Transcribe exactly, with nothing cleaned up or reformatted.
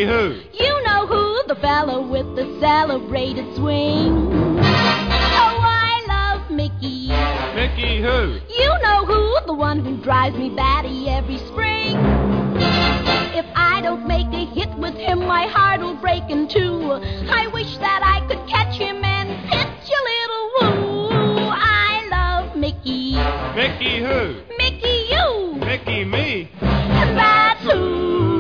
Mickey who? You know who, the fellow with the celebrated swing. Oh, I love Mickey. Mickey who? You know who, the one who drives me batty every spring. If I don't make a hit with him, my heart'll break in two. I wish that I could catch him and pitch a little woo. I love Mickey. Mickey who? Mickey you. Mickey me. And that's who.